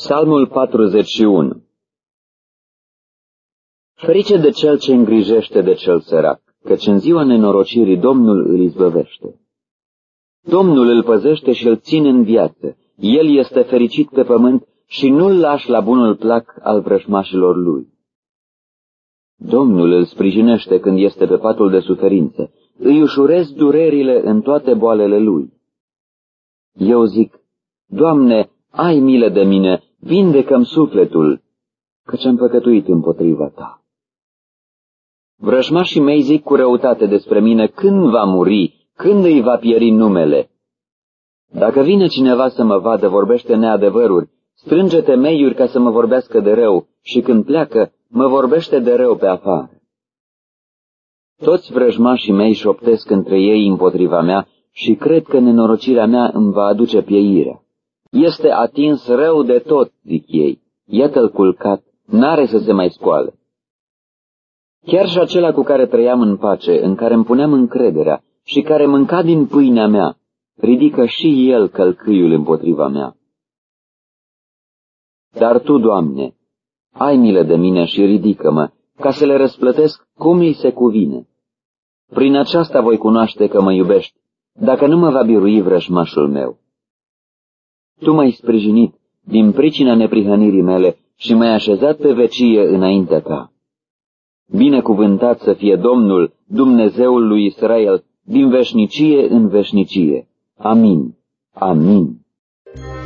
Psalmul 41. Ferice de cel ce îngrijește de cel sărac, căci în ziua nenorocirii Domnul îl izbăvește. Domnul îl păzește și îl ține în viață, el este fericit pe pământ și nu-l lași la bunul plac al vrăjmașilor lui. Domnul îl sprijinește când este pe patul de suferință, îi ușurez durerile în toate boalele lui. Eu zic, Doamne, ai milă de mine, vindecă-mi sufletul, căci am păcătuit împotriva ta. Vrăjmașii mei zic cu răutate despre mine, când va muri, când îi va pieri numele. Dacă vine cineva să mă vadă, vorbește neadevăruri, strânge temeiuri ca să mă vorbească de rău și când pleacă, mă vorbește de rău pe afară. Toți vrăjmașii mei șoptesc între ei împotriva mea și cred că nenorocirea mea îmi va aduce pieirea. Este atins rău de tot, zic ei, iată-l culcat, n-are să se mai scoale. Chiar și acela cu care trăiam în pace, în care îmi puneam încrederea și care mânca din pâinea mea, ridică și el călcâiul împotriva mea. Dar Tu, Doamne, ai milă de mine și ridică-mă, ca să le răsplătesc cum li se cuvine. Prin aceasta voi cunoaște că mă iubești, dacă nu mă va birui vrăjmașul meu. Tu m-ai sprijinit din pricina neprihănirii mele și m-ai așezat pe vecie înaintea Ta. Binecuvântat să fie Domnul, Dumnezeul lui Israel, din veșnicie în veșnicie. Amin. Amin.